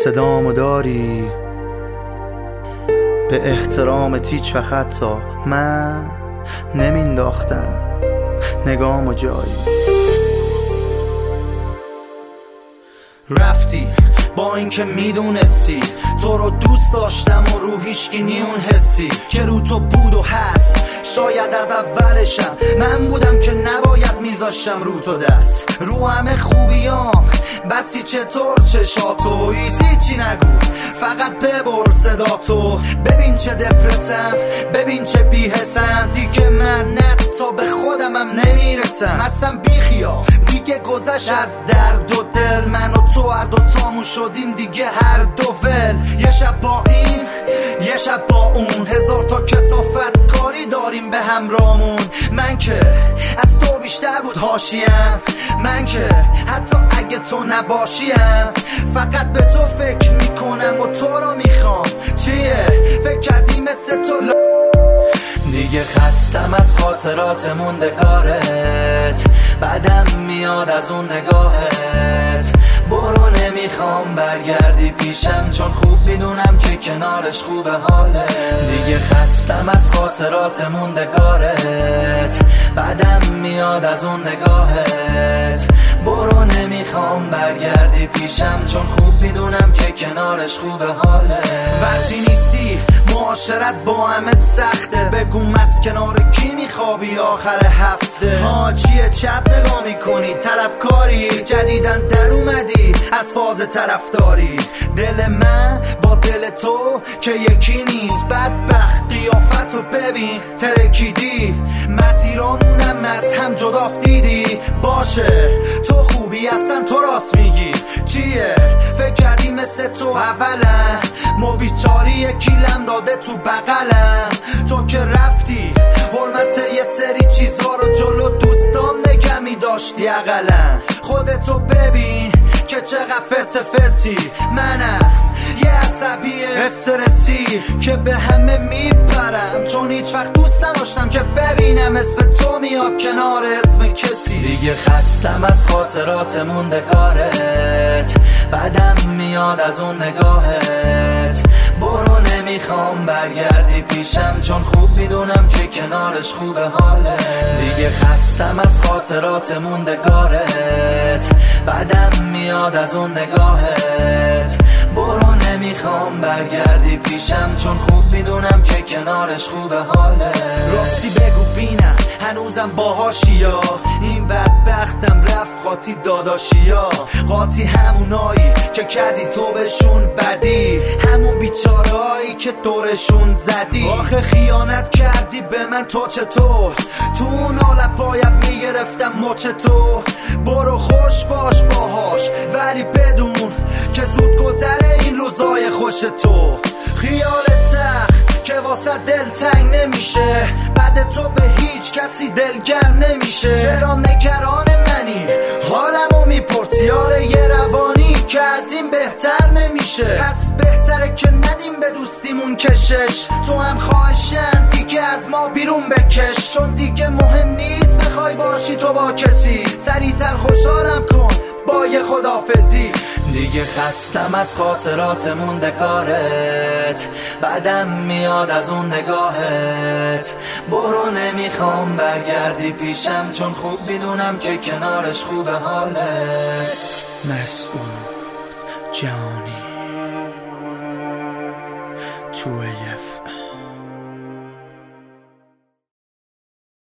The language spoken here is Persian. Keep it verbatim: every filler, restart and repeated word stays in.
صدامو داری به احترامت هیچ وقت حتی من نمینداختم نگامو جایی. رفتی با اینکه میدونستی تو رو دوست داشتم و رو هیچکی نیون حسی که رو تو بود و هست. شاید از اولشم من بودم که نباید میذاشتم رو تو دست رو همه خوبیام بسی چطور چشاتو ایسی چی نگو فقط ببر صداتو. ببین چه دپرسم ببین چه بیحسم دیگه من نه تا به خودمم نمیرسم اصلا بیخیا دیگه گذشت از درد و دل. من و تو هر دو تامون شدیم دیگه هر دو ول. یه شب با این یه شب با اون هزار تا کثافت کاری داریم به همرامون. من که از تو بیشتر بود حاشیم من که حتی اگه تو نباشیم فقط به تو فکر میکنم و تو رو میخوام. چیه فکر کردی مثل تو ل... دیگه خستم از خاطرات موندگارت بعدم میاد از اون نگاهت. برو نمیخوام برگردی پیشم چون خوب میدونم که کنارش خوبه حاله. دیگه خستم از خاطرات موندگارت بعدم میاد از اون نگاهت. برو نمیخوام برگردی پیشم چون خوب میدونم که کنارش خوبه حاله. وقتی نیستی معاشرت با همه سخته بگو از کنار کی میخوابی آخر هفته. ها چیه چپ نگاه میکنی طلبکاری جدیدن در اومدی از فاز طرفداری. دل من با دل تو که یکی نیست بدبخت قیافتو ببین ترکیدی مسیرامونم از هم جداست دیدی. باشه تو خوبی اصلا تو راست میگی. چیه فکر کردی مثل تو اولا ما بیچاری یکیلم داده تو بغلم. تو که رفتی حرمت یه سری چیزا رو جلو دوستام نگه میداشتی اقلا. خودتو ببین که چقدر فس فسی منم یه عصبی استرسی که به همه میپرم چون هیچ وقت دوست نداشتم که ببینم اسم تو میاد کنار اسم کسی. دیگه خستم از خاطرات موندگارت بعدم میاد از اون نگاهت. برو نمیخوام برگردی پیشم چون خوب میدونم که کنارش خوبه حاله. دیگه خستم از خاطرات موندگارت بعدم میاد از اون نگاهت. برو نمیخوام برگردی پیشم چون خوب میدونم که کنارش خوبه حاله. راستی بگو بینم هنوزم باهاشیا این بدبختم رفت قاطی داداشیا. قاطی همونایی که کردی تو بهشون بدی همون بیچارهایی که دورشون زدی. آخه خیانت کردی به من تو چطور تو اون حالت باید میگرفتم مچ تو. برو خوش باش باهاش ولی بدون که زود گذره این روزای خوش تو. خیالت تخت که واسه دل تنگ نمیشه بعد تو به هیچ کسی دلگرم نمیشه. چرا نگران منی حالمو میپرسی آره یه روانی که از این بهتر نمیشه. پس بهتره که ندیم به دوستیمون کشش. تو هم خواهشن دیگه از ما بیرون بکش چون دیگه مهم نیست بخوای باشی تو با کسی. سریعتر خوشحالم کن با یه خدافزی. دیگه خستم از خاطرات موندگارت بعدم میاد از اون نگاهت. برو نمیخوام برگردی پیشم چون خوب میدونم که کنارش خوبه حالت. مسعود جانی تو اف